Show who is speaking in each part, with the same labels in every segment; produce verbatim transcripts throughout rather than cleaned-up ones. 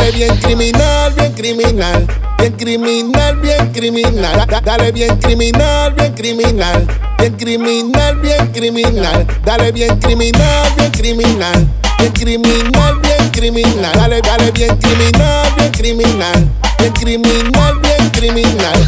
Speaker 1: Dale bien criminal, bien criminal. Bien criminal, bien criminal. Da- Dale bien criminal, bien criminal. Bien criminal, bien criminal. Dale bien criminal, bien criminal. Bien criminal, bien criminal. Dale, dale bien criminal, bien criminal. Bien criminal, bien criminal.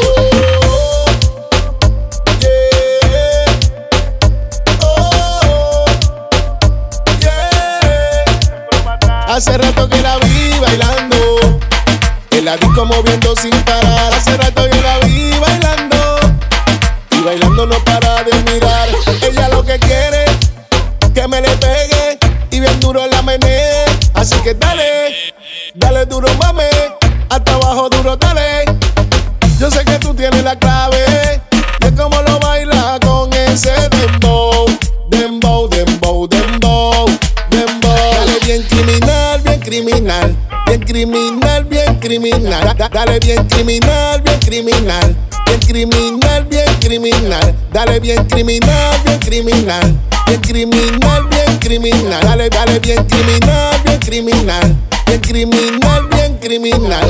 Speaker 1: Hace rato que la vi bailando, que la disco moviendo sin parar. Hace rato que la vi bailando, y bailando no para de mirar. Ella lo que quiere, que me le pegue, y bien duro la menee. Así que dale, dale duro mame, hasta abajo duro dale. Yo sé que tú tienes la clave, de cómo lo baila con ese dembow. Dembow, dembow, dembow, dembow. Dale bien criminal, bien criminal. Bien criminal, bien criminal. Da- da- Dale bien criminal, bien criminal. Bien criminal, bien criminal. Dale bien criminal, bien criminal. Bien criminal, bien criminal. Dale, dale bien criminal, bien criminal. Bien criminal, bien criminal.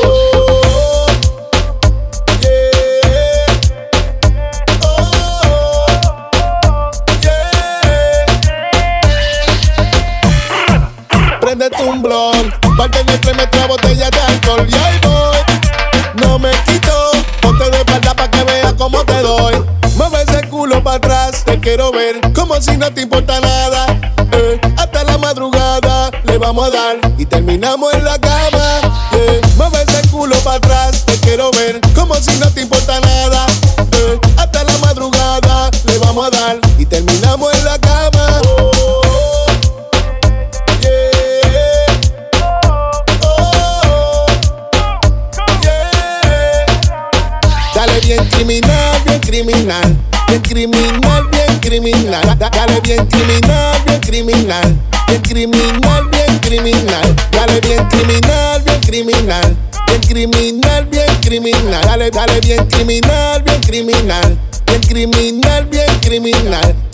Speaker 1: Préndete un blon, parte de tres metra botella de alcohol y ahí voy. No me quito, ponte de espalda pa' que veas cómo te doy. Mueve ese culo pa' atrás, te quiero ver como si no te importa nada. Eh, hasta la madrugada le vamos a dar y terminamos en la cama. Eh, mueve ese culo pa' atrás, te quiero ver como si no te importa nada. Eh, hasta la madrugada le vamos a dar y terminamos en la cama. Dale bien criminal, bien criminal. Bien criminal, bien criminal. Da- Dale bien criminal, bien criminal. Bien criminal, bien criminal. Dale bien criminal, bien criminal. Bien criminal, bien criminal. Dale, dale bien criminal, bien criminal. Bien criminal, bien criminal.